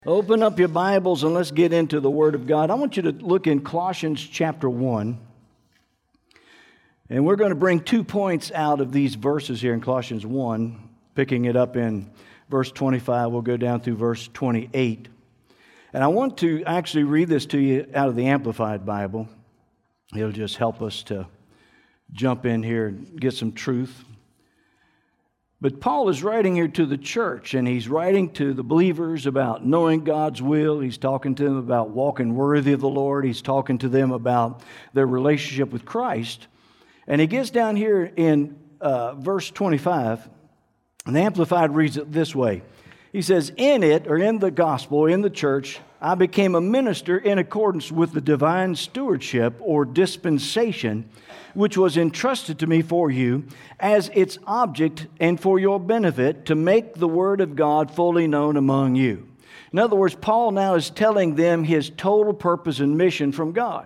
Open up your Bibles and let's get into the Word of God. I want you to look in Colossians chapter 1. And we're going to bring 2 points out of these verses here in Colossians 1, picking it up in verse 25. We'll go down through verse 28. And I want to actually read this to you out of the Amplified Bible. It'll just help us to jump in here and get some truth. But Paul is writing here to the church, and he's writing to the believers about knowing God's will. He's talking to them about walking worthy of the Lord. He's talking to them about their relationship with Christ. And he gets down here in verse 25, and the Amplified reads it this way. He says, in it, or in the gospel, in the church, I became a minister in accordance with the divine stewardship or dispensation which was entrusted to me for you as its object and for your benefit to make the word of God fully known among you. In other words, Paul now is telling them his total purpose and mission from God.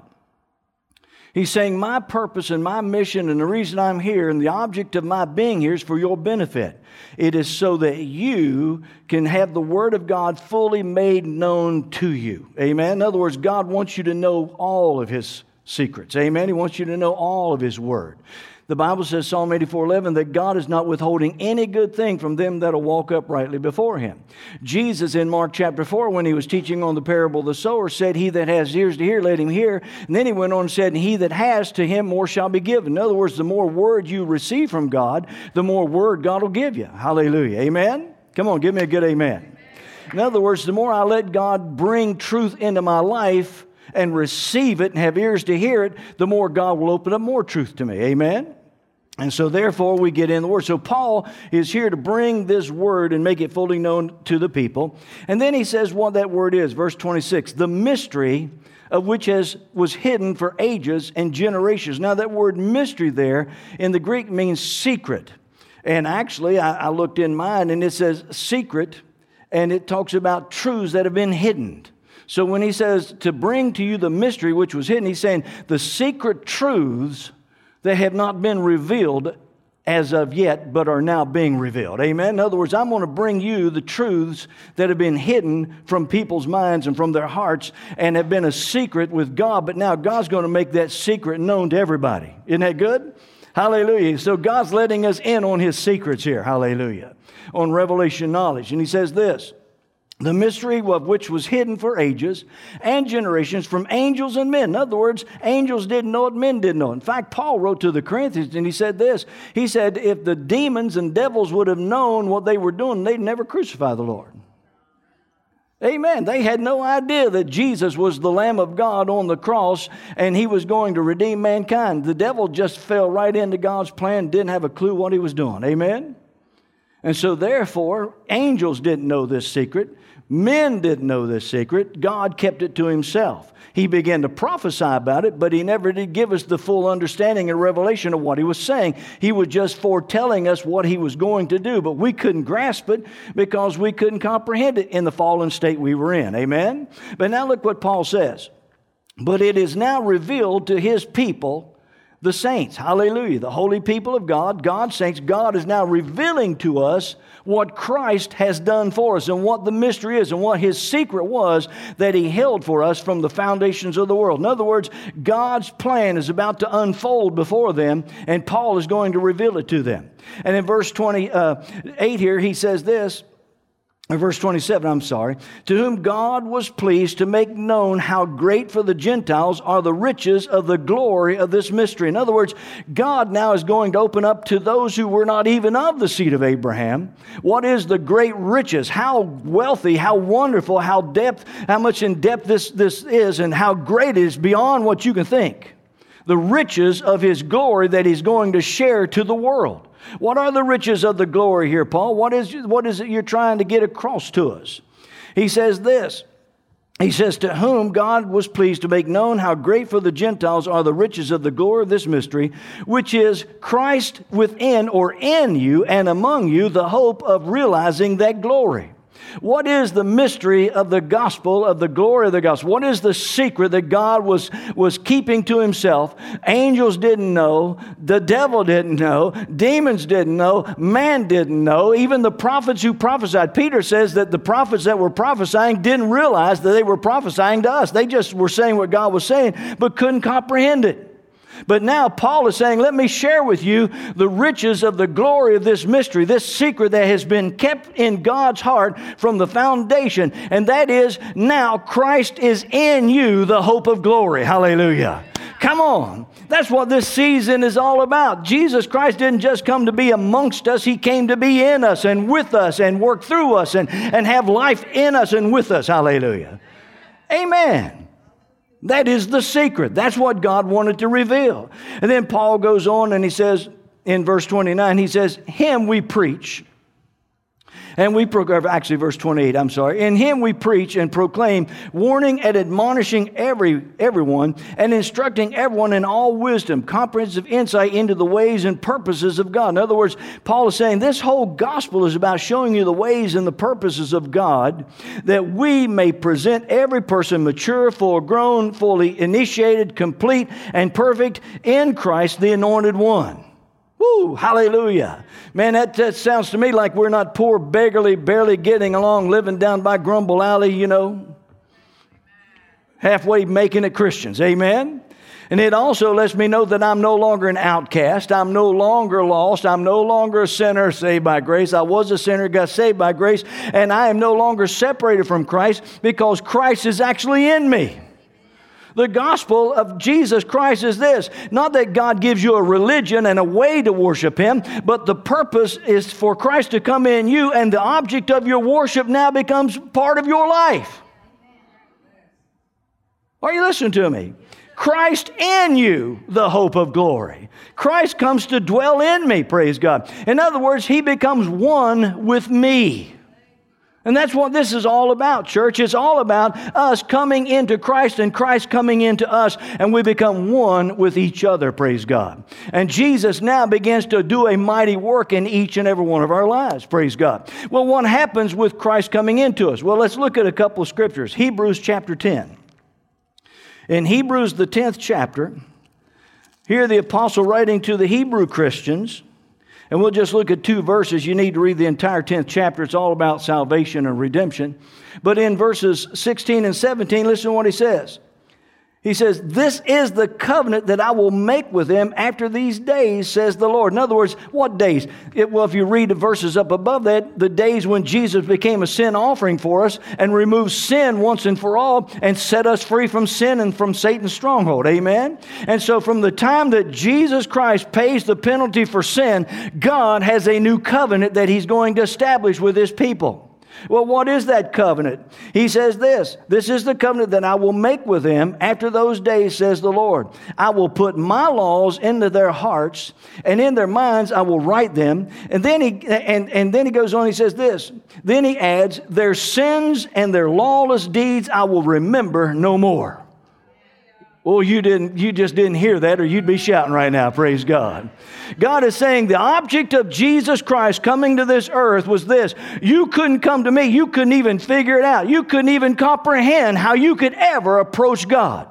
He's saying my purpose and my mission and the reason I'm here and the object of my being here is for your benefit. It is so that you can have the Word of God fully made known to you. Amen? In other words, God wants you to know all of His secrets. Amen? He wants you to know all of His Word. The Bible says, Psalm 84:11, that God is not withholding any good thing from them that will walk uprightly before Him. Jesus in Mark chapter 4, when He was teaching on the parable of the sower, said, he that has ears to hear, let him hear. And then He went on and said, and he that has, to him more shall be given. In other words, the more word you receive from God, the more word God will give you. Hallelujah. Amen? Come on, give me a good amen. In other words, the more I let God bring truth into my life and receive it and have ears to hear it, the more God will open up more truth to me. Amen? And so therefore we get in the Word. So Paul is here to bring this Word and make it fully known to the people. And then he says what that Word is. Verse 26, the mystery of which was hidden for ages and generations. Now that word mystery there in the Greek means secret. And actually I looked in mine and it says secret, and it talks about truths that have been hidden. So when he says to bring to you the mystery which was hidden, he's saying the secret truths that have not been revealed as of yet, but are now being revealed. Amen? In other words, I'm going to bring you the truths that have been hidden from people's minds and from their hearts and have been a secret with God, but now God's going to make that secret known to everybody. Isn't that good? Hallelujah. So God's letting us in on His secrets here. Hallelujah. On revelation knowledge. And He says this, the mystery of which was hidden for ages and generations from angels and men. In other words, angels didn't know it, men didn't know it. In fact, Paul wrote to the Corinthians and he said this. He said, if the demons and devils would have known what they were doing, they'd never crucify the Lord. Amen. They had no idea that Jesus was the Lamb of God on the cross and He was going to redeem mankind. The devil just fell right into God's plan, didn't have a clue what he was doing. Amen. And so therefore, angels didn't know this secret. Men didn't know this secret. God kept it to Himself. He began to prophesy about it, but He never did give us the full understanding and revelation of what He was saying. He was just foretelling us what He was going to do, but we couldn't grasp it because we couldn't comprehend it in the fallen state we were in. Amen? But now look what Paul says. But it is now revealed to His people, the saints. Hallelujah. The holy people of God, God's saints. God is now revealing to us what Christ has done for us and what the mystery is and what His secret was that He held for us from the foundations of the world. In other words, God's plan is about to unfold before them, and Paul is going to reveal it to them. And in verse 28 here, he says this, or verse 27, to whom God was pleased to make known how great for the Gentiles are the riches of the glory of this mystery. In other words, God now is going to open up to those who were not even of the seed of Abraham. What is the great riches? How wealthy, how wonderful, how much in depth this is, and how great it is beyond what you can think. The riches of His glory that He's going to share to the world. What are the riches of the glory here, Paul? What is it you're trying to get across to us? He says this. He says, to whom God was pleased to make known how great for the Gentiles are the riches of the glory of this mystery, which is Christ within or in you and among you, the hope of realizing that glory. What is the mystery of the gospel, of the glory of the gospel? What is the secret that God was keeping to himself? Angels didn't know. The devil didn't know. Demons didn't know. Man didn't know. Even the prophets who prophesied. Peter says that the prophets that were prophesying didn't realize that they were prophesying to us. They just were saying what God was saying, but couldn't comprehend it. But now Paul is saying, let me share with you the riches of the glory of this mystery, this secret that has been kept in God's heart from the foundation. And that is, now Christ is in you, the hope of glory. Hallelujah. Come on. That's what this season is all about. Jesus Christ didn't just come to be amongst us. He came to be in us and with us and work through us and have life in us and with us. Hallelujah. Amen. That is the secret. That's what God wanted to reveal. And then Paul goes on and he says in verse 29, he says, him we preach. And we proclaim, actually verse 28, I'm sorry. In him we preach and proclaim, warning and admonishing everyone and instructing everyone in all wisdom, comprehensive insight into the ways and purposes of God. In other words, Paul is saying this whole gospel is about showing you the ways and the purposes of God, that we may present every person mature, full grown, fully initiated, complete, and perfect in Christ, the Anointed One. Woo, hallelujah. Man, that sounds to me like we're not poor, beggarly, barely getting along, living down by Grumble Alley, you know, halfway making it Christians. Amen? And it also lets me know that I'm no longer an outcast. I'm no longer lost. I'm no longer a sinner saved by grace. I was a sinner, got saved by grace, and I am no longer separated from Christ because Christ is actually in me. The gospel of Jesus Christ is this, not that God gives you a religion and a way to worship Him, but the purpose is for Christ to come in you, and the object of your worship now becomes part of your life. Are you listening to me? Christ in you, the hope of glory. Christ comes to dwell in me, praise God. In other words, He becomes one with me. And that's what this is all about, church. It's all about us coming into Christ and Christ coming into us, and we become one with each other, praise God. And Jesus now begins to do a mighty work in each and every one of our lives, praise God. Well, what happens with Christ coming into us? Well, let's look at a couple of scriptures. Hebrews chapter 10. In Hebrews, the 10th chapter, here the apostle writing to the Hebrew Christians, and we'll just look at 2 verses. You need to read the entire 10th chapter. It's all about salvation and redemption. But in verses 16 and 17, listen to what he says. He says, this is the covenant that I will make with them after these days, says the Lord. In other words, what days? Well, if you read the verses up above that, the days when Jesus became a sin offering for us and removed sin once and for all and set us free from sin and from Satan's stronghold. Amen? And so from the time that Jesus Christ pays the penalty for sin, God has a new covenant that He's going to establish with His people. Well, what is that covenant? He says this is the covenant that I will make with them after those days, says the Lord. I will put my laws into their hearts, and in their minds I will write them. And then he goes on, he says this. Then he adds, their sins and their lawless deeds I will remember no more. Well, you just didn't hear that, or you'd be shouting right now, praise God. God is saying the object of Jesus Christ coming to this earth was this. You couldn't come to me. You couldn't even figure it out. You couldn't even comprehend how you could ever approach God.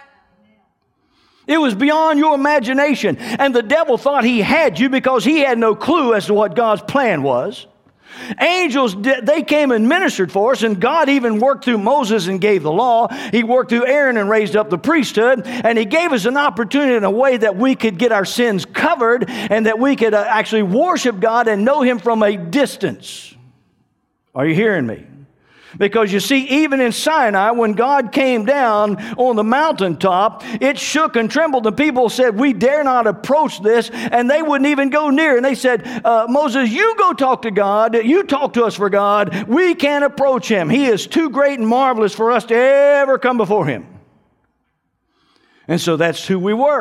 It was beyond your imagination. And the devil thought he had you because he had no clue as to what God's plan was. Angels, they came and ministered for us, and God even worked through Moses and gave the law. He worked through Aaron and raised up the priesthood, and He gave us an opportunity in a way that we could get our sins covered and that we could actually worship God and know Him from a distance. Are you hearing me? Because you see, even in Sinai, when God came down on the mountaintop, it shook and trembled. The people said, we dare not approach this, and they wouldn't even go near. And they said, Moses, you go talk to God. You talk to us for God. We can't approach Him. He is too great and marvelous for us to ever come before Him. And so that's who we were.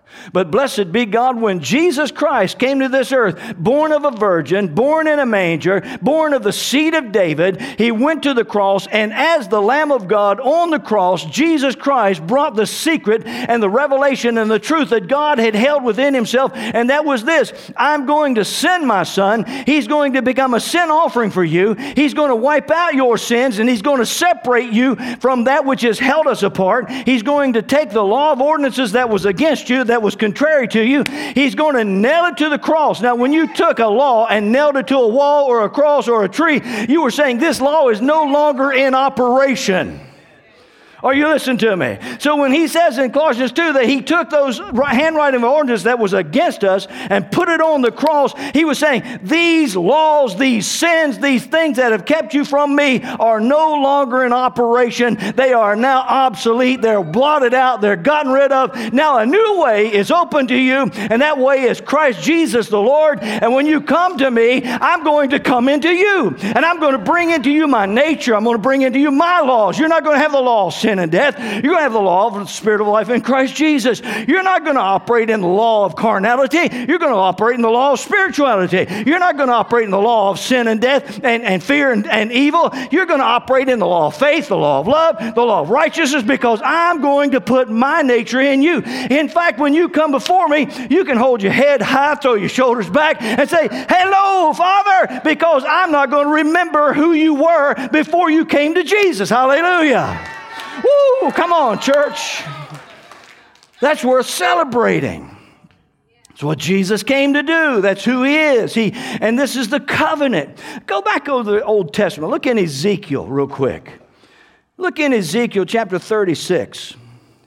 But blessed be God, when Jesus Christ came to this earth, born of a virgin, born in a manger, born of the seed of David, he went to the cross, and as the Lamb of God on the cross, Jesus Christ brought the secret and the revelation and the truth that God had held within himself, and that was this: I'm going to send my son. He's going to become a sin offering for you. He's going to wipe out your sins, and he's going to separate you from that which has held us apart. He's going to take the law of ordinances that was against you, that was contrary to you. He's going to nail it to the cross. Now, when you took a law and nailed it to a wall or a cross or a tree, you were saying this law is no longer in operation. Are you listening to me? So when he says in Colossians 2 that he took those handwriting of ordinances that was against us and put it on the cross, he was saying these laws, these sins, these things that have kept you from me are no longer in operation. They are now obsolete. They're blotted out. They're gotten rid of. Now a new way is open to you, and that way is Christ Jesus the Lord. And when you come to me, I'm going to come into you, and I'm going to bring into you my nature. I'm going to bring into you my laws. You're not going to have the law of sin and death. You're going to have the law of the Spirit of life in Christ Jesus. You're not going to operate in the law of carnality. You're going to operate in the law of spirituality. You're not going to operate in the law of sin and death and fear and evil. You're going to operate in the law of faith, the law of love, the law of righteousness, because I'm going to put my nature in you. In fact, when you come before me, you can hold your head high, throw your shoulders back, and say, hello, Father, because I'm not going to remember who you were before you came to Jesus. Hallelujah. Woo! Come on, church. That's worth celebrating. It's what Jesus came to do. That's who he is. And this is the covenant. Go back over the Old Testament. Look in Ezekiel real quick. Look in Ezekiel chapter 36.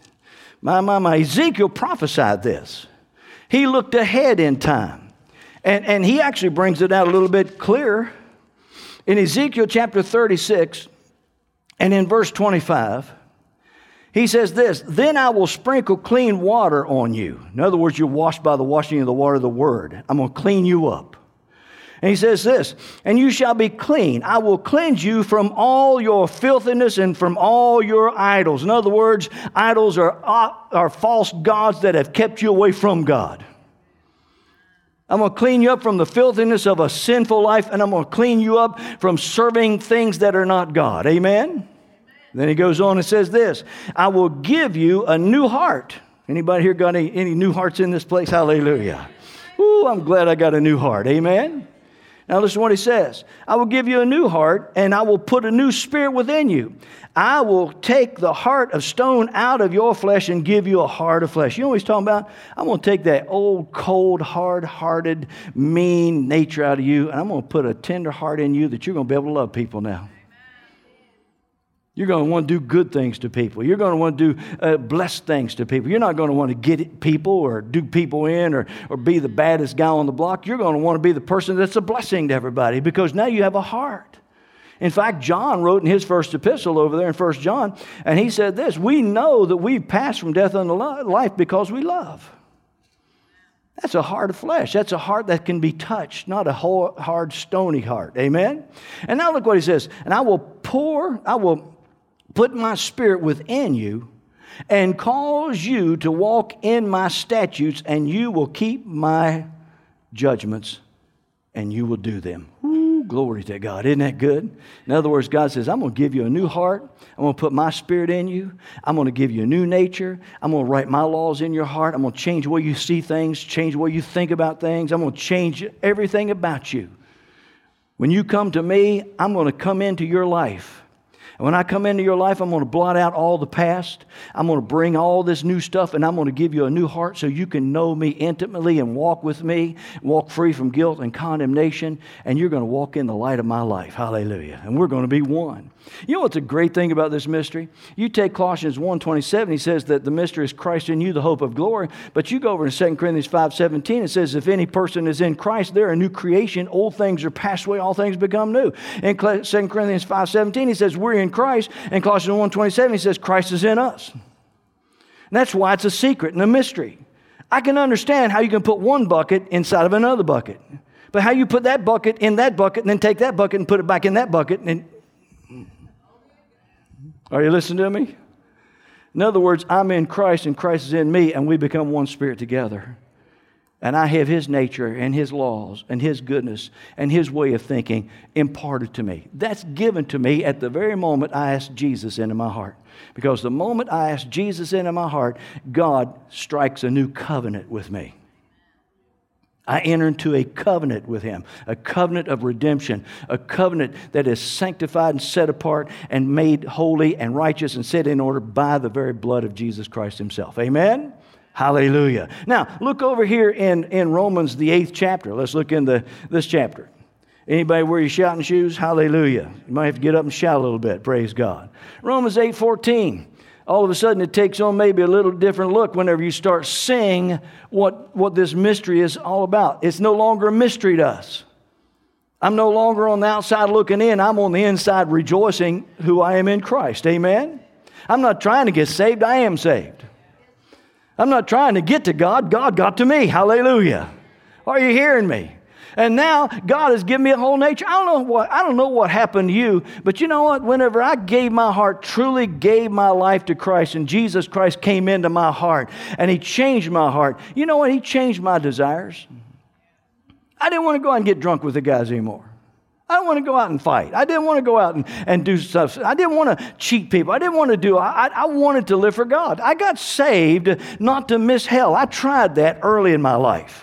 My. Ezekiel prophesied this. He looked ahead in time. And he actually brings it out a little bit clearer. In Ezekiel chapter 36 and in verse 25, he says this: then I will sprinkle clean water on you. In other words, you're washed by the washing of the water of the word. I'm going to clean you up. And he says this: and you shall be clean. I will cleanse you from all your filthiness and from all your idols. In other words, idols are false gods that have kept you away from God. I'm going to clean you up from the filthiness of a sinful life, and I'm going to clean you up from serving things that are not God. Amen? Then he goes on and says this: I will give you a new heart. Anybody here got any new hearts in this place? Hallelujah. Ooh, I'm glad I got a new heart. Amen? Now listen to what he says. I will give you a new heart, and I will put a new spirit within you. I will take the heart of stone out of your flesh and give you a heart of flesh. You know what he's talking about? I'm going to take that old, cold, hard-hearted, mean nature out of you, and I'm going to put a tender heart in you that you're going to be able to love people now. You're going to want to do good things to people. You're going to want to do blessed things to people. You're not going to want to get people or do people in or be the baddest guy on the block. You're going to want to be the person that's a blessing to everybody, because now you have a heart. In fact, John wrote in his first epistle over there in 1 John, and he said this: we know that we've passed from death unto life because we love. That's a heart of flesh. That's a heart that can be touched, not a hard, stony heart. Amen? And now look what he says: and I will put my spirit within you and cause you to walk in my statutes, and you will keep my judgments, and you will do them. Ooh, glory to God. Isn't that good? In other words, God says, I'm going to give you a new heart. I'm going to put my spirit in you. I'm going to give you a new nature. I'm going to write my laws in your heart. I'm going to change the way you see things, change the way you think about things. I'm going to change everything about you. When you come to me, I'm going to come into your life. And when I come into your life, I'm going to blot out all the past. I'm going to bring all this new stuff, and I'm going to give you a new heart so you can know me intimately and walk with me, walk free from guilt and condemnation, and you're going to walk in the light of my life. Hallelujah. And we're going to be one. You know what's a great thing about this mystery? You take Colossians 1:27, he says that the mystery is Christ in you, the hope of glory. But you go over to 2 Corinthians 5:17, it says, if any person is in Christ, they're a new creation. Old things are passed away, all things become new. In 2 Corinthians 5:17, he says, we're in Christ. And Colossians 1:27, he says, Christ is in us. And that's why it's a secret and a mystery. I can understand how you can put one bucket inside of another bucket. But how you put that bucket in that bucket and then take that bucket and put it back in that bucket. And are you listening to me? In other words, I'm in Christ and Christ is in me, and we become one spirit together. And I have His nature and His laws and His goodness and His way of thinking imparted to me. That's given to me at the very moment I ask Jesus into my heart. Because the moment I ask Jesus into my heart, God strikes a new covenant with me. I enter into a covenant with Him, a covenant of redemption, a covenant that is sanctified and set apart and made holy and righteous and set in order by the very blood of Jesus Christ Himself. Amen? Hallelujah. Now, look over here in Romans, the 8th chapter. Let's look in this chapter. Anybody wear your shouting shoes? Hallelujah. You might have to get up and shout a little bit. Praise God. Romans 8:14. All of a sudden it takes on maybe a little different look whenever you start seeing what this mystery is all about. It's no longer a mystery to us. I'm no longer on the outside looking in. I'm on the inside rejoicing who I am in Christ. Amen? I'm not trying to get saved. I am saved. I'm not trying to get to God. God got to me. Hallelujah. Are you hearing me? And now God has given me a whole nature. I don't know what happened to you, but you know what? Whenever I gave my heart, truly gave my life to Christ, and Jesus Christ came into my heart, and He changed my heart, you know what? He changed my desires. I didn't want to go out and get drunk with the guys anymore. I didn't want to go out and fight. I didn't want to go out and do stuff. I didn't want to cheat people. I didn't want to I wanted to live for God. I got saved not to miss hell. I tried that early in my life.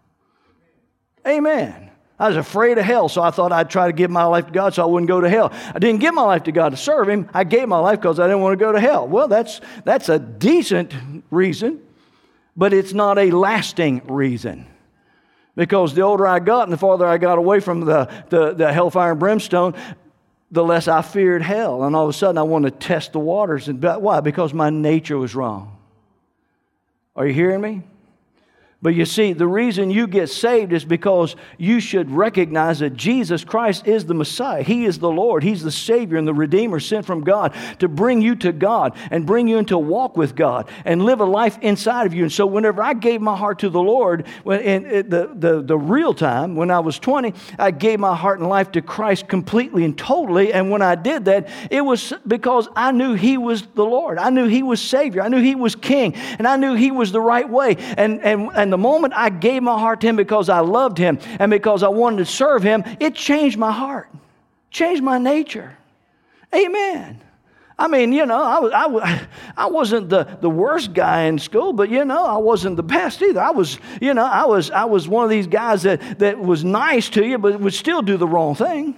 Amen. I was afraid of hell, so I thought I'd try to give my life to God so I wouldn't go to hell. I didn't give my life to God to serve Him. I gave my life because I didn't want to go to hell. Well, that's a decent reason, but it's not a lasting reason. Because the older I got and the farther I got away from the hellfire and brimstone, the less I feared hell. And all of a sudden I wanted to test the waters. Why? Because my nature was wrong. Are you hearing me? But you see, the reason you get saved is because you should recognize that Jesus Christ is the Messiah. He is the Lord. He's the Savior and the Redeemer sent from God to bring you to God and bring you into a walk with God and live a life inside of you. And so whenever I gave my heart to the Lord, in the real time, when I was 20, I gave my heart and life to Christ completely and totally. And when I did that, it was because I knew He was the Lord. I knew He was Savior. I knew He was King. And I knew He was the right way. And the moment I gave my heart to Him because I loved Him and because I wanted to serve Him, it changed my heart, changed my nature. Amen. I mean, you know, I wasn't the worst guy in school, but you know, I wasn't the best either. I was one of these guys that was nice to you, but would still do the wrong thing.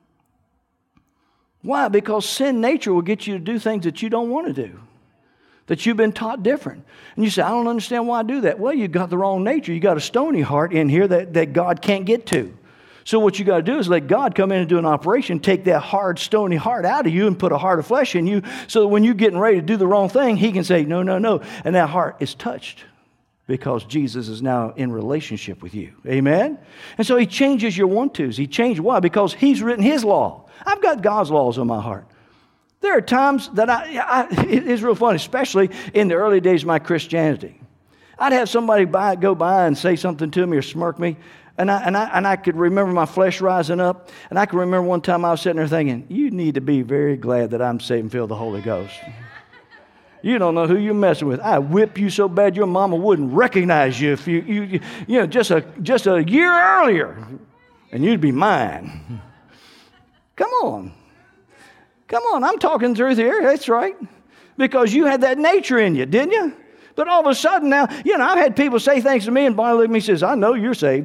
Why? Because sin nature will get you to do things that you don't want to do, that you've been taught different. And you say, I don't understand why I do that. Well, you got the wrong nature. You got a stony heart in here that God can't get to. So what you got to do is let God come in and do an operation, take that hard, stony heart out of you and put a heart of flesh in you so that when you're getting ready to do the wrong thing, He can say, no, no, no. And that heart is touched because Jesus is now in relationship with you. Amen? And so He changes your want-tos. He changed why? Because He's written His law. I've got God's laws on my heart. There are times that it's real funny, especially in the early days of my Christianity. I'd have somebody go by and say something to me or smirk me, and I could remember my flesh rising up, and I can remember one time I was sitting there thinking, you need to be very glad that I'm saved and filled with the Holy Ghost. You don't know who you're messing with. I'd whip you so bad your mama wouldn't recognize you if you know, just a year earlier, and you'd be mine. Come on. Come on, I'm talking truth here. That's right. Because you had that nature in you, didn't you? But all of a sudden now, you know, I've had people say things to me, and Bonnie looked at me and says, I know you're saved.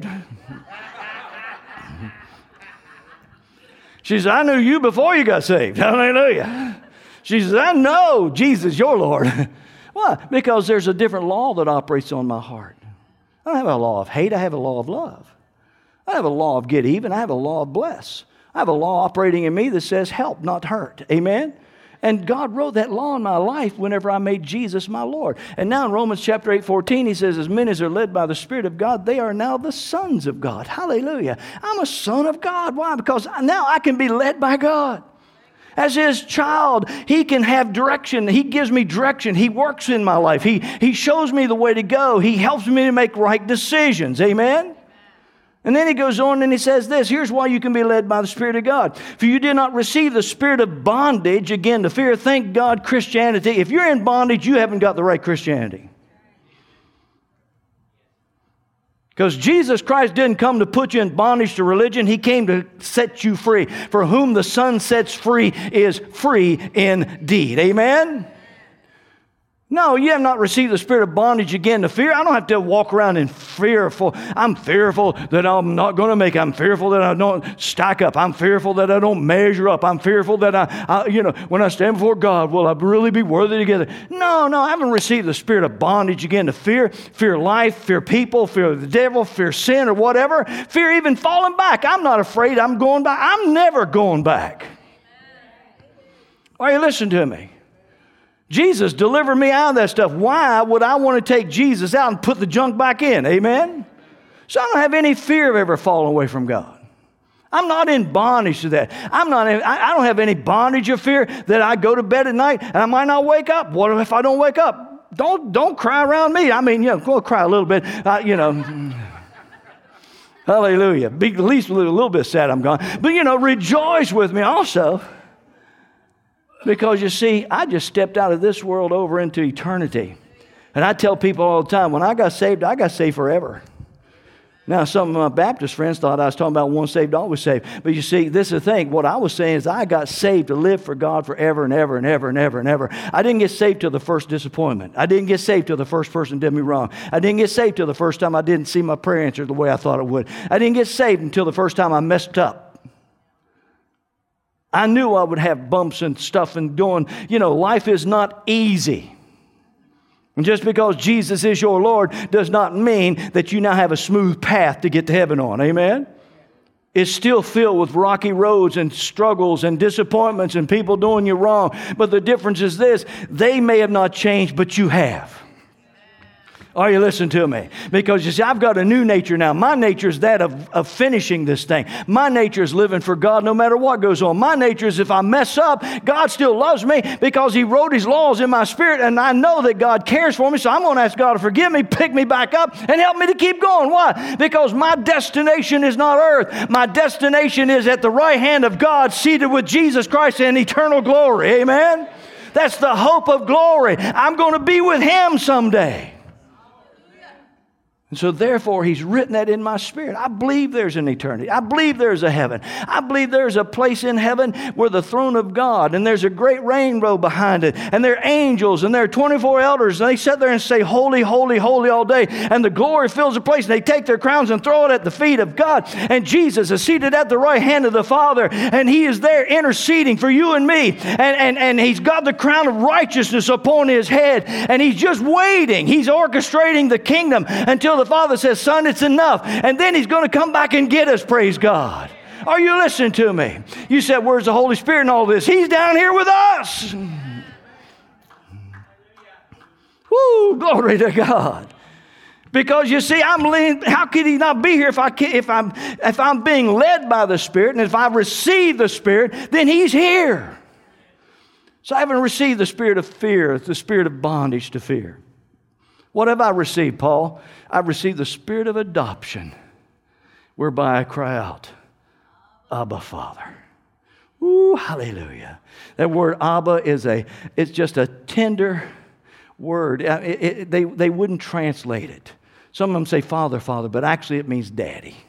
She says, I knew you before you got saved. Hallelujah. She says, I know Jesus, your Lord. Why? Because there's a different law that operates on my heart. I don't have a law of hate. I have a law of love. I have a law of get even. I have a law of bless. I have a law operating in me that says help, not hurt. Amen? And God wrote that law in my life whenever I made Jesus my Lord. And now in Romans chapter 8:14, He says, as many as are led by the Spirit of God, they are now the sons of God. Hallelujah. I'm a son of God. Why? Because now I can be led by God. As His child, He can have direction. He gives me direction. He works in my life. He shows me the way to go. He helps me to make right decisions. Amen? And then he goes on and he says this, here's why you can be led by the Spirit of God. For you did not receive the spirit of bondage, again, to fear. Thank God, Christianity. If you're in bondage, you haven't got the right Christianity. Because Jesus Christ didn't come to put you in bondage to religion. He came to set you free. For whom the Son sets free is free indeed. Amen? No, you have not received the spirit of bondage again to fear. I don't have to walk around in fearful. I'm fearful that I'm not going to make it. I'm fearful that I don't stack up. I'm fearful that I don't measure up. I'm fearful that when I stand before God, will I really be worthy to get it? No, I haven't received the spirit of bondage again to fear. Fear life, fear people, fear the devil, fear sin or whatever. Fear even falling back. I'm not afraid I'm going back. I'm never going back. Are you listening to me? Jesus delivered me out of that stuff. Why would I want to take Jesus out and put the junk back in? Amen? So I don't have any fear of ever falling away from God. I'm not in bondage to that. I don't have any bondage of fear that I go to bed at night and I might not wake up. What if I don't wake up? Don't cry around me. I mean, go cry a little bit, Hallelujah. Be at least a little bit sad I'm gone. But, rejoice with me also. Because you see, I just stepped out of this world over into eternity. And I tell people all the time, when I got saved forever. Now, some of my Baptist friends thought I was talking about once saved, always saved. But you see, this is the thing. What I was saying is I got saved to live for God forever and ever and ever and ever and ever. I didn't get saved till the first disappointment. I didn't get saved till the first person did me wrong. I didn't get saved till the first time I didn't see my prayer answered the way I thought it would. I didn't get saved until the first time I messed up. I knew I would have bumps and stuff and doing, life is not easy. And just because Jesus is your Lord does not mean that you now have a smooth path to get to heaven on. Amen? It's still filled with rocky roads and struggles and disappointments and people doing you wrong. But the difference is this, they may have not changed, but you have. Are you listening to me? Because you see, I've got a new nature now. My nature is that of finishing this thing. My nature is living for God no matter what goes on. My nature is if I mess up, God still loves me because He wrote His laws in my spirit and I know that God cares for me. So I'm going to ask God to forgive me, pick me back up and help me to keep going. Why? Because my destination is not earth. My destination is at the right hand of God seated with Jesus Christ in eternal glory. Amen? That's the hope of glory. I'm going to be with Him someday. And so therefore, He's written that in my spirit. I believe there's an eternity. I believe there's a heaven. I believe there's a place in heaven where the throne of God, and there's a great rainbow behind it, and there are angels, and there are 24 elders, and they sit there and say, holy, holy, holy all day, and the glory fills the place, and they take their crowns and throw it at the feet of God, and Jesus is seated at the right hand of the Father, and He is there interceding for you and me, and He's got the crown of righteousness upon His head, and He's just waiting. He's orchestrating the kingdom until the Father says, son, it's enough. And then He's going to come back and get us, praise God. Are you listening to me? You said, where's the Holy Spirit in all this? He's down here with us. Woo, glory to God. Because you see, how could He not be here if I'm being led by the Spirit, and if I receive the Spirit, then He's here. So I haven't received the spirit of fear, the spirit of bondage to fear. What have I received, Paul? I've received the spirit of adoption, whereby I cry out, Abba, Father. Ooh, hallelujah. That word Abba it's just a tender word. They wouldn't translate it. Some of them say Father, Father, but actually it means Daddy.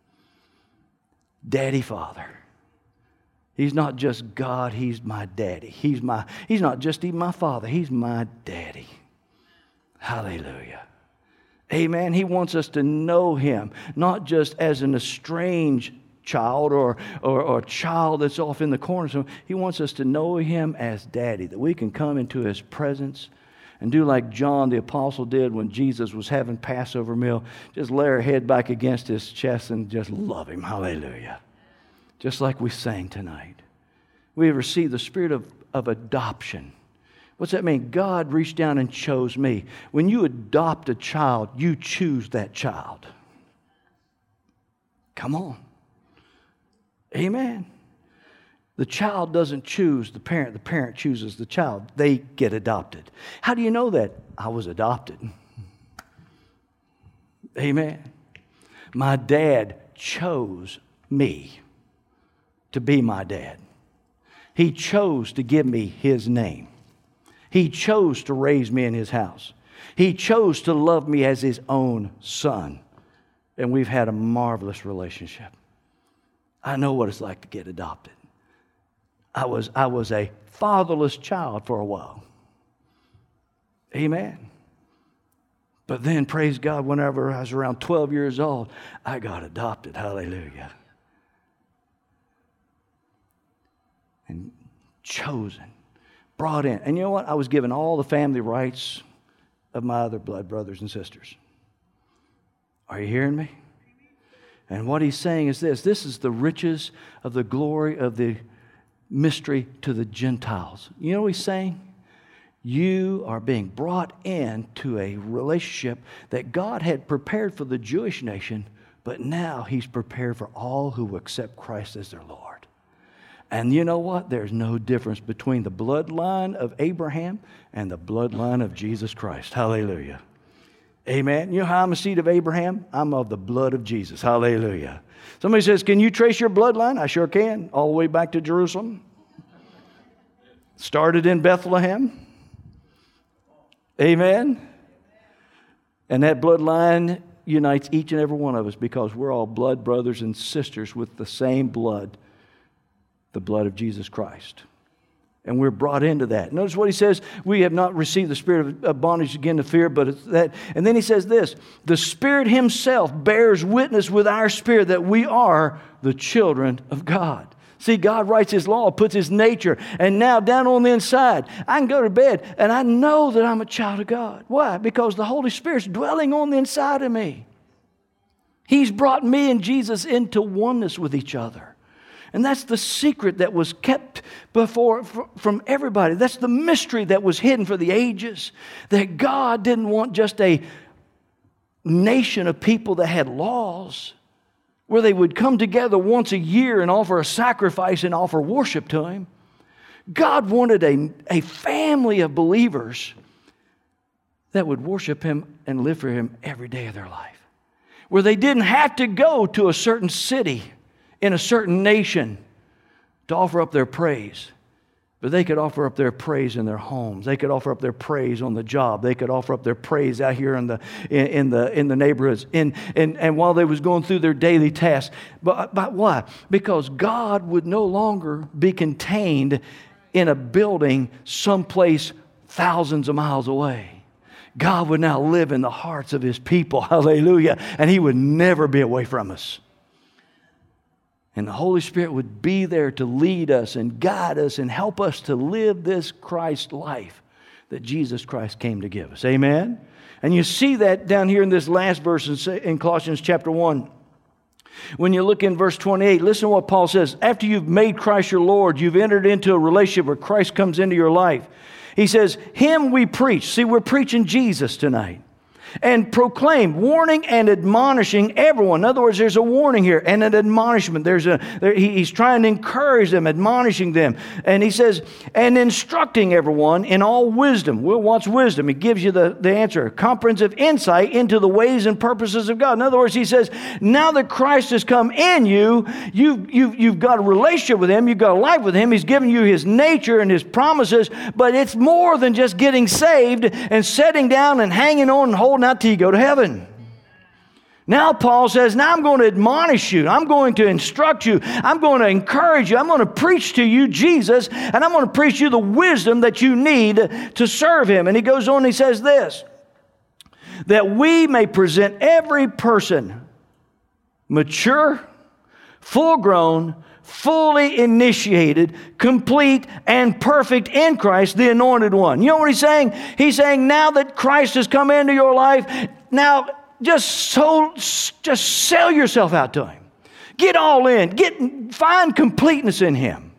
Daddy, Father. He's not just God, He's my Daddy. He's not just even my Father, He's my Daddy. Hallelujah. Amen. He wants us to know Him, not just as an estranged child or a child that's off in the corner. So He wants us to know Him as Daddy, that we can come into His presence and do like John the Apostle did when Jesus was having Passover meal. Just lay our head back against His chest and just love Him. Hallelujah. Just like we sang tonight. We have received the spirit of adoption. What's that mean? God reached down and chose me. When you adopt a child, you choose that child. Come on. Amen. The child doesn't choose the parent chooses the child. They get adopted. How do you know that? I was adopted. Amen. My dad chose me to be my dad. He chose to give me His name. He chose to raise me in His house. He chose to love me as His own son. And we've had a marvelous relationship. I know what it's like to get adopted. I was a fatherless child for a while. Amen. But then, praise God, whenever I was around 12 years old, I got adopted. Hallelujah. And chosen, brought in. And you know what? I was given all the family rights of my other blood brothers and sisters. Are you hearing me? And what he's saying is this. This is the riches of the glory of the mystery to the Gentiles. You know what he's saying? You are being brought into a relationship that God had prepared for the Jewish nation, but now He's prepared for all who will accept Christ as their Lord. And you know what? There's no difference between the bloodline of Abraham and the bloodline of Jesus Christ. Hallelujah. Amen. You know how I'm a seed of Abraham? I'm of the blood of Jesus. Hallelujah. Somebody says, can you trace your bloodline? I sure can. All the way back to Jerusalem. Started in Bethlehem. Amen. And that bloodline unites each and every one of us because we're all blood brothers and sisters with the same blood, the blood of Jesus Christ. And we're brought into that. Notice what he says, we have not received the spirit of bondage again to fear, but it's that. And then he says this, the Spirit Himself bears witness with our spirit that we are the children of God. See, God writes His law, puts His nature, and now down on the inside, I can go to bed and I know that I'm a child of God. Why? Because the Holy Spirit's dwelling on the inside of me. He's brought me and Jesus into oneness with each other. And that's the secret that was kept before from everybody. That's the mystery that was hidden for the ages. That God didn't want just a nation of people that had laws, where they would come together once a year and offer a sacrifice and offer worship to Him. God wanted a family of believers that would worship Him and live for Him every day of their life. Where they didn't have to go to a certain city in a certain nation to offer up their praise. But they could offer up their praise in their homes. They could offer up their praise on the job. They could offer up their praise out here in the neighborhoods. And while they was going through their daily tasks. But why? Because God would no longer be contained in a building someplace thousands of miles away. God would now live in the hearts of His people. Hallelujah. And He would never be away from us. And the Holy Spirit would be there to lead us and guide us and help us to live this Christ life that Jesus Christ came to give us. Amen? And you see that down here in this last verse in Colossians chapter 1. When you look in verse 28, listen to what Paul says. After you've made Christ your Lord, you've entered into a relationship where Christ comes into your life. He says, Him we preach. See, we're preaching Jesus tonight. And proclaim, warning and admonishing everyone. In other words, there's a warning here and an admonishment. He's trying to encourage them, admonishing them. And he says, and instructing everyone in all wisdom. Well, what's wisdom? He gives you the answer. Comprehensive insight into the ways and purposes of God. In other words, he says, now that Christ has come in you, you've got a relationship with Him. You've got a life with Him. He's given you His nature and His promises. But it's more than just getting saved and sitting down and hanging on and holding out till you go to heaven. Now Paul says, now I'm going to admonish you. I'm going to instruct you. I'm going to encourage you. I'm going to preach to you Jesus, and I'm going to preach you the wisdom that you need to serve Him. And he goes on and he says this, that we may present every person mature, full-grown, fully initiated, complete, and perfect in Christ, the Anointed One. You know what he's saying? He's saying now that Christ has come into your life, now just sell yourself out to Him. Get all in. Find completeness in Him.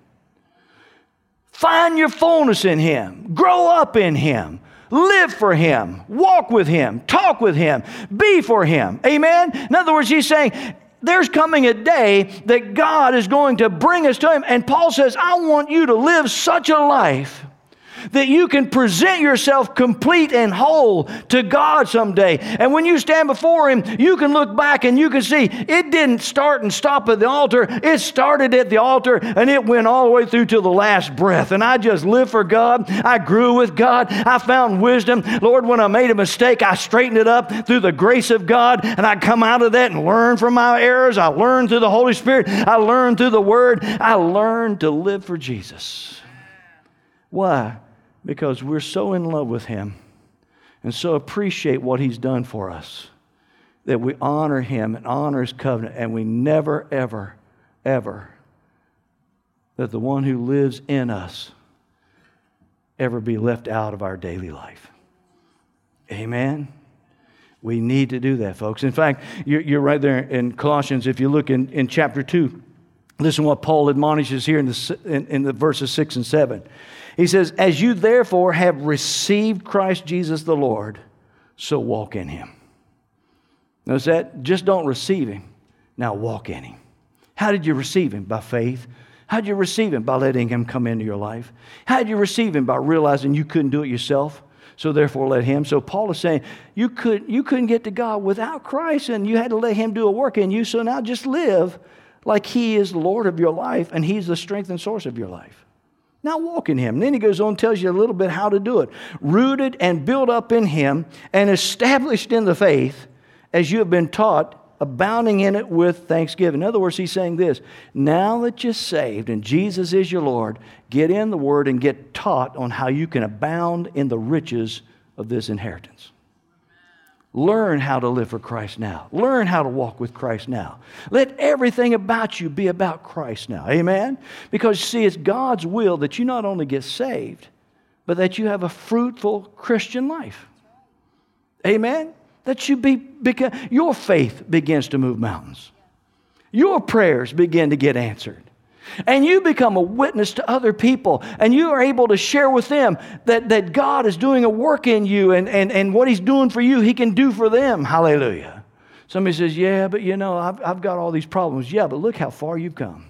Find your fullness in Him. Grow up in Him. Live for Him. Walk with Him. Talk with Him. Be for Him. Amen? In other words, he's saying, there's coming a day that God is going to bring us to Him. And Paul says, I want you to live such a life that you can present yourself complete and whole to God someday. And when you stand before Him, you can look back and you can see it didn't start and stop at the altar. It started at the altar and it went all the way through to the last breath. And I just lived for God. I grew with God. I found wisdom. Lord, when I made a mistake, I straightened it up through the grace of God, and I come out of that and learn from my errors. I learned through the Holy Spirit. I learned through the Word. I learned to live for Jesus. Why? Because we're so in love with Him and so appreciate what He's done for us that we honor Him and honor His covenant, and we never, ever, ever let the one who lives in us ever be left out of our daily life. Amen? We need to do that, folks. In fact, you're right there in Colossians. If you look in chapter 2, listen to what Paul admonishes here in the verses 6 and 7. He says, as you therefore have received Christ Jesus the Lord, so walk in Him. Notice that? Just don't receive Him. Now walk in Him. How did you receive Him? By faith. How did you receive Him? By letting Him come into your life. How did you receive Him? By realizing you couldn't do it yourself. So therefore let Him. So Paul is saying you couldn't get to God without Christ, and you had to let Him do a work in you. So now just live like He is the Lord of your life, and He's the strength and source of your life. Now walk in Him. And then he goes on and tells you a little bit how to do it. Rooted and built up in Him and established in the faith as you have been taught, abounding in it with thanksgiving. In other words, he's saying this: now that you're saved and Jesus is your Lord, get in the Word and get taught on how you can abound in the riches of this inheritance. Learn how to live for Christ now. Learn how to walk with Christ now. Let everything about you be about Christ now. Amen? Because, see, it's God's will that you not only get saved, but that you have a fruitful Christian life. Amen? That because your faith begins to move mountains. Your prayers begin to get answered. And you become a witness to other people, and you are able to share with them that God is doing a work in you, and what He's doing for you, He can do for them. Hallelujah. Somebody says, yeah, but you know, I've got all these problems. Yeah, but look how far you've come.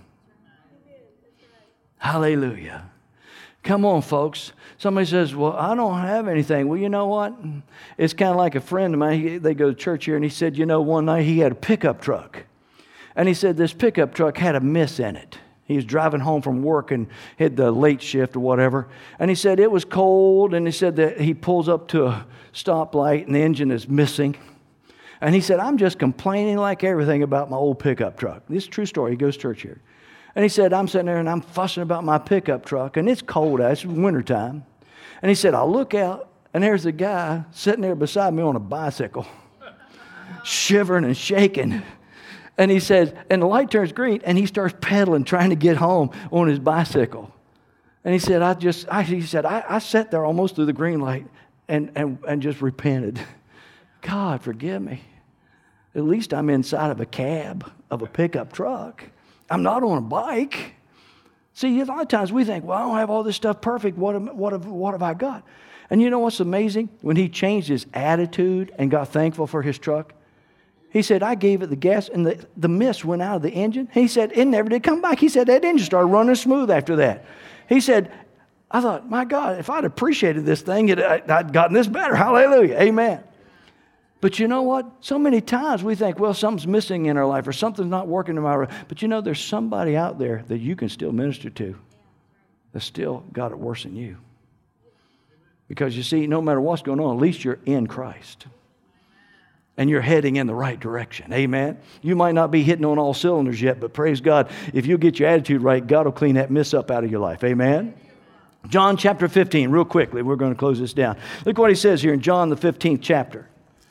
Hallelujah. Come on, folks. Somebody says, well, I don't have anything. Well, you know what? It's kind of like a friend of mine. They go to church here, and he said, you know, one night he had a pickup truck. And he said this pickup truck had a miss in it. He was driving home from work and had the late shift or whatever. And he said it was cold, and he said that he pulls up to a stoplight and the engine is missing. And he said, I'm just complaining like everything about my old pickup truck. This is a true story. He goes to church here. And he said, I'm sitting there and I'm fussing about my pickup truck, and it's cold out. It's wintertime. And he said, I look out, and there's a guy sitting there beside me on a bicycle, shivering and shaking. And he says, and the light turns green, and he starts pedaling, trying to get home on his bicycle. And he said, I sat there almost through the green light and just repented. God, forgive me. At least I'm inside of a cab of a pickup truck. I'm not on a bike. See, a lot of times we think, well, I don't have all this stuff perfect. What have I got? And you know what's amazing? When he changed his attitude and got thankful for his truck, he said, I gave it the gas, and the mist went out of the engine. He said, it never did come back. He said, that engine started running smooth after that. He said, I thought, my God, if I'd appreciated this thing, I'd gotten this better. Hallelujah. Amen. But you know what? So many times we think, well, something's missing in our life or something's not working in my life. But you know, there's somebody out there that you can still minister to that's still got it worse than you. Because you see, no matter what's going on, at least you're in Christ. And you're heading in the right direction. Amen. You might not be hitting on all cylinders yet, but praise God, if you get your attitude right, God will clean that mess up out of your life. Amen. John chapter 15, real quickly, we're going to close this down. Look what he says here in John the 15th chapter.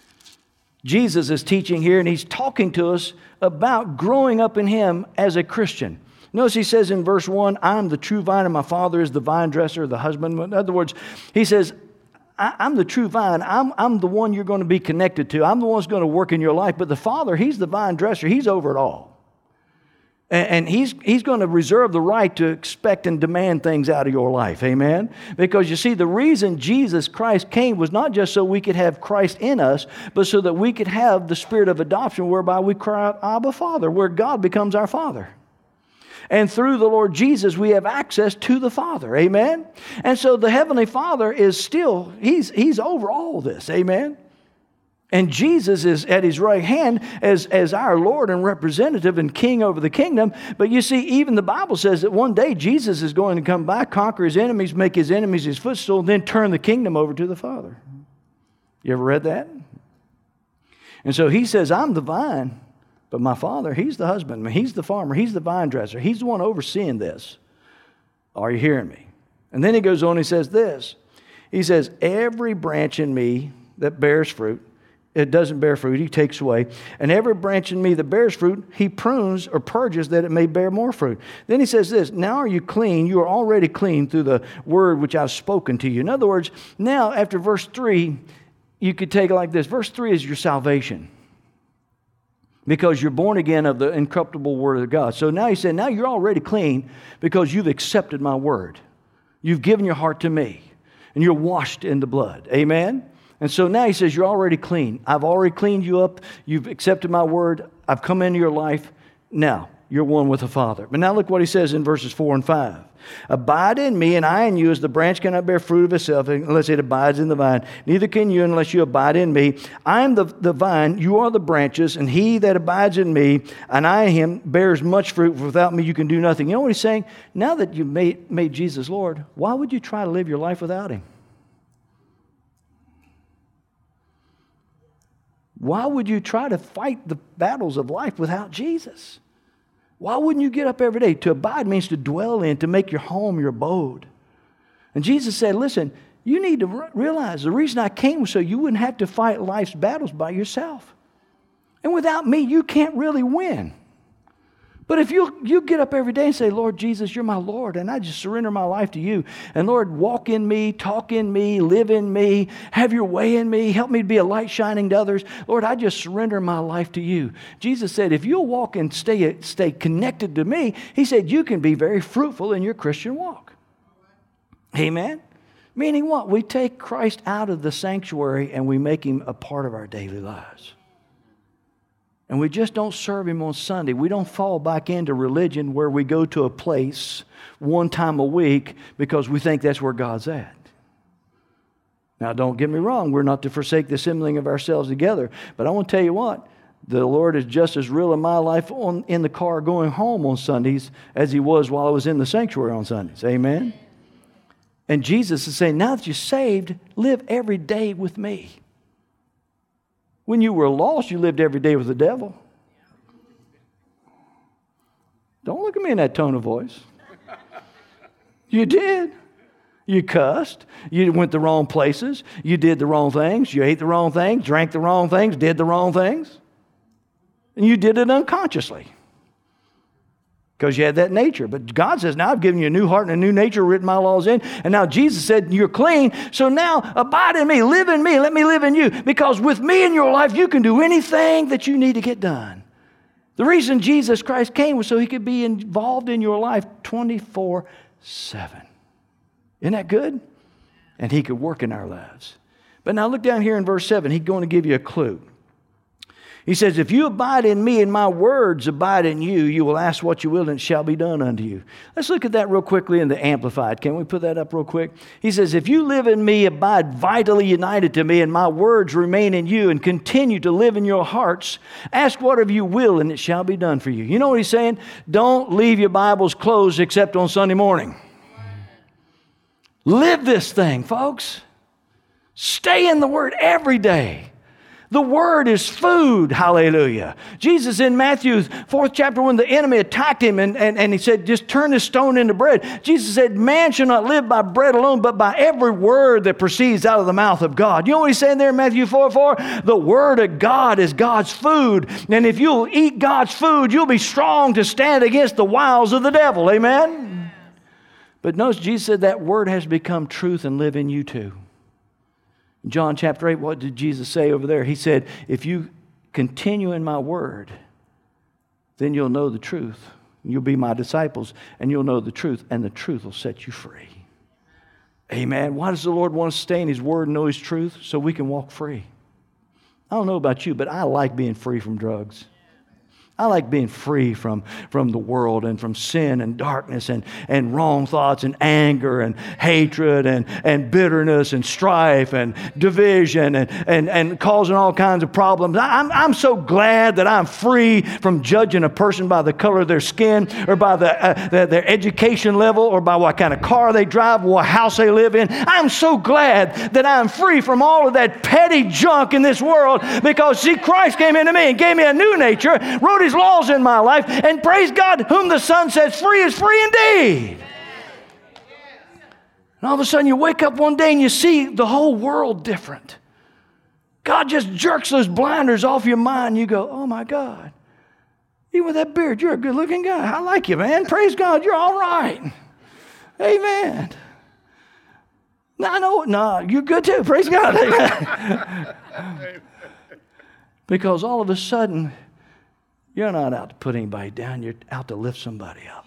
Jesus is teaching here, and he's talking to us about growing up in Him as a Christian. Notice he says in verse 1, I'm the true vine, and my Father is the vine dresser, the husbandman. In other words, he says, I'm the true vine. I'm the one you're going to be connected to. I'm the one who's going to work in your life. But the Father, He's the vine dresser. He's over it all. And he's going to reserve the right to expect and demand things out of your life. Amen? Because you see, the reason Jesus Christ came was not just so we could have Christ in us, but so that we could have the spirit of adoption whereby we cry out, Abba, Father, where God becomes our Father. And through the Lord Jesus, we have access to the Father. Amen? And so the Heavenly Father is still, He's over all this. Amen? And Jesus is at His right hand as our Lord and representative and King over the kingdom. But you see, even the Bible says that one day Jesus is going to come back, conquer His enemies, make His enemies His footstool, then turn the kingdom over to the Father. You ever read that? And so He says, I'm the vine, but my Father, He's the husbandman. He's the farmer. He's the vine dresser. He's the one overseeing this. Are you hearing me? And then He goes on, He says this. He says, every branch in me that bears fruit, it doesn't bear fruit, He takes away. And every branch in me that bears fruit, He prunes or purges that it may bear more fruit. Then He says this, now are you clean? You are already clean through the word which I've spoken to you. In other words, now after verse 3, you could take it like this. Verse 3 is your salvation. Because you're born again of the incorruptible word of God. So now He said, now you're already clean because you've accepted my word. You've given your heart to me. And you're washed in the blood. Amen? And so now He says, you're already clean. I've already cleaned you up. You've accepted my word. I've come into your life. Now, you're one with the Father. But now look what He says in verses 4 and 5. Abide in me, and I in you, as the branch cannot bear fruit of itself unless it abides in the vine. Neither can you unless you abide in me. I am the vine, you are the branches, and he that abides in me, and I in him, bears much fruit. Without me you can do nothing. You know what He's saying? Now that you've made Jesus Lord, why would you try to live your life without Him? Why would you try to fight the battles of life without Jesus? Why wouldn't you get up every day? To abide means to dwell in, to make your home your abode. And Jesus said, listen, you need to realize the reason I came was so you wouldn't have to fight life's battles by yourself. And without me, you can't really win. But if you get up every day and say, Lord Jesus, you're my Lord, and I just surrender my life to you. And Lord, walk in me, talk in me, live in me, have your way in me, help me to be a light shining to others. Lord, I just surrender my life to you. Jesus said, if you'll walk and stay connected to me, He said, you can be very fruitful in your Christian walk. Amen? Meaning what? We take Christ out of the sanctuary and we make Him a part of our daily lives. And we just don't serve Him on Sunday. We don't fall back into religion where we go to a place one time a week because we think that's where God's at. Now, don't get me wrong. We're not to forsake the assembling of ourselves together. But I want to tell you what. The Lord is just as real in my life in the car going home on Sundays as He was while I was in the sanctuary on Sundays. Amen? And Jesus is saying, now that you're saved, live every day with me. When you were lost, you lived every day with the devil. Don't look at me in that tone of voice. You did. You cussed. You went the wrong places. You did the wrong things. You ate the wrong things, drank the wrong things, did the wrong things. And you did it unconsciously. Because you had that nature. But God says, now I've given you a new heart and a new nature, written my laws in. And now Jesus said, you're clean. So now abide in me, live in me, let me live in you. Because with me in your life, you can do anything that you need to get done. The reason Jesus Christ came was so He could be involved in your life 24/7. Isn't that good? And He could work in our lives. But now look down here in verse 7. He's going to give you a clue. He says, if you abide in me and my words abide in you, you will ask what you will and it shall be done unto you. Let's look at that real quickly in the Amplified. Can we put that up real quick? He says, if you live in me, abide vitally united to me, and my words remain in you and continue to live in your hearts, ask whatever you will and it shall be done for you. You know what he's saying? Don't leave your Bibles closed except on Sunday morning. Live this thing, folks. Stay in the Word every day. The Word is food. Hallelujah. Jesus in Matthew 4th chapter, when the enemy attacked him and he said, just turn this stone into bread. Jesus said, man shall not live by bread alone, but by every word that proceeds out of the mouth of God. You know what he's saying there in Matthew 4:4? The Word of God is God's food. And if you'll eat God's food, you'll be strong to stand against the wiles of the devil. Amen? But notice Jesus said that Word has become truth and live in you too. In John chapter 8, what did Jesus say over there? He said, if you continue in my word, then you'll know the truth. You'll be my disciples, and you'll know the truth, and the truth will set you free. Amen. Why does the Lord want us to stay in His word and know His truth? So we can walk free. I don't know about you, but I like being free from drugs. I like being free from the world and from sin and darkness and wrong thoughts and anger and hatred and bitterness and strife and division and causing all kinds of problems. I'm so glad that I'm free from judging a person by the color of their skin or by their education level or by what kind of car they drive or what house they live in. I'm so glad that I'm free from all of that petty junk in this world because, see, Christ came into me and gave me a new nature, wrote His laws in my life, and praise God, whom the Son sets free is free indeed. And all of a sudden you wake up one day and you see the whole world different. God just jerks those blinders off your mind. You go, oh my God, even with that beard, you're a good looking guy. I like you, man. Praise God, you're all right. Amen. No, you're good too. Praise God. Amen. Because all of a sudden, you're not out to put anybody down. You're out to lift somebody up.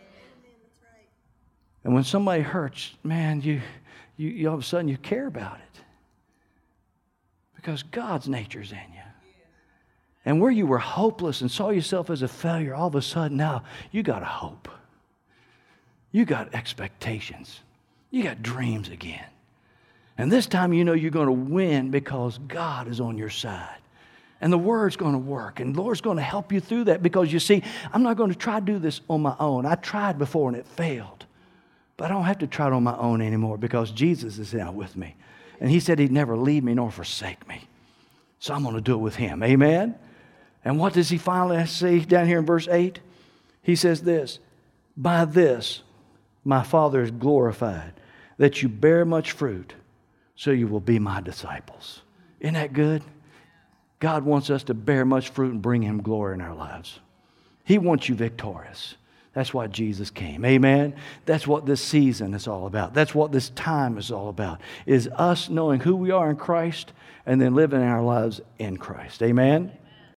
And when somebody hurts, man, you all of a sudden you care about it. Because God's nature's in you. And where you were hopeless and saw yourself as a failure, all of a sudden now you got a hope. You got expectations. You got dreams again. And this time you know you're going to win because God is on your side. And the Word's going to work. And the Lord's going to help you through that because, you see, I'm not going to try to do this on my own. I tried before and it failed. But I don't have to try it on my own anymore because Jesus is now with me. And He said He'd never leave me nor forsake me. So I'm going to do it with Him. Amen? And what does He finally say down here in verse 8? He says this, by this my Father is glorified, that you bear much fruit, so you will be my disciples. Isn't that good? God wants us to bear much fruit and bring Him glory in our lives. He wants you victorious. That's why Jesus came. Amen? That's what this season is all about. That's what this time is all about, is us knowing who we are in Christ and then living our lives in Christ. Amen?